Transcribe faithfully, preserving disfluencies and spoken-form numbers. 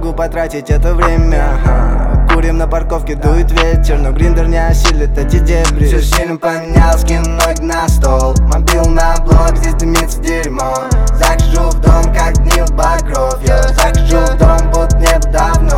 могу потратить это время. Ага. Курим на парковке, дует ветер, но гриндер не осилит эти дебри. Все сильно поменял, скину ноги на стол. Мобил на блок, здесь дымится дерьмо. Захожу в дом, как Нил Багров. Я захожу в дом, будто небо давно.